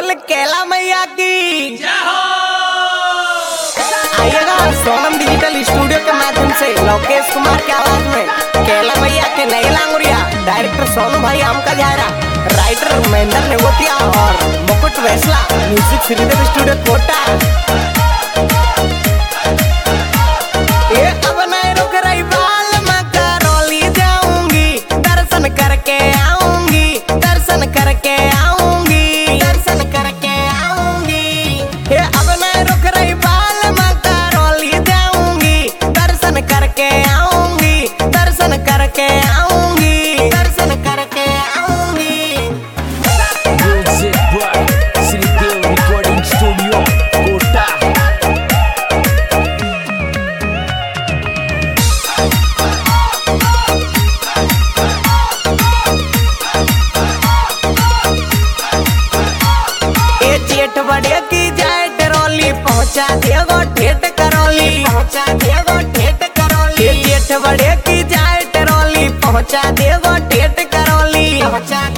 बोल कैला मैया की जय हो। आइएगा सोनम डिजिटल स्टूडियो के माध्यम से लोकेश कुमार की आवाज में कैला मैया के नए लांगुरिया, डायरेक्टर सोनू भाई आमका झारा, राइटर महेंद्र नेगोटिया और मुकुट वैसला, म्यूजिक श्रीदेव स्टूडियो कोटा। ये अब नहीं रुक रही बाल मैं करौली जाऊंगी, दर्शन करके आऊंगी, दर्शन करके आऊंगी, दर्शन करके आऊंगी। ये अब नहीं रुक रही बाल मैं करौली जाऊंगी, दर्शन करके आऊंगी, दर्शन करके आऊंगी, दर्शन करके आऊंगी। Music by Shridev recording studio Kota. जेठ बड़े की जाए टरोली पहुंचा देगो ठेठ करौली, पहुंचा देगो ठेठ करौली। जेठ बड़े की जाए टरोली पहुंचा देगो ठेठ करौली, पहुंचा